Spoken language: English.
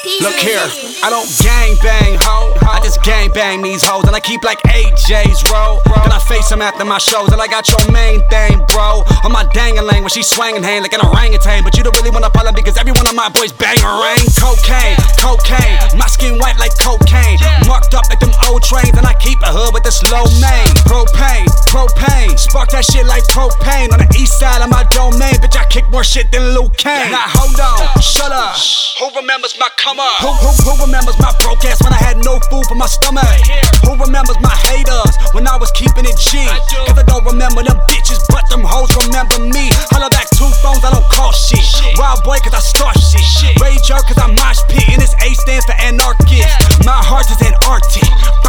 Look here, I don't gang bang, ho. I just gang bang these hoes, and I keep like AJ's roll. Then I face them after my shows, and I got your main thing, bro. On my dang-a-lang when she swangin' hand like an orangutan. But you don't really wanna follow because every one of my boys bang a ring. Cocaine, cocaine, my skin white like cocaine. Marked up like them old trains, and I keep a hood with the slow main. Propane, propane, spark that shit like propane. On the east side of my domain, bitch, I kick more shit than Luke Kane. Now hold on, shut up. Who remembers my come up? Who remembers my broke ass when I had no food for my stomach? Who remembers my haters when I was keeping it G? Cause I don't remember them bitches, but them hoes remember me. Holla back 2 phones, I don't call shit. Wild boy cause I start shit. Rager cause I mosh pit, and this A stands for anarchist. My heart is Antarctic.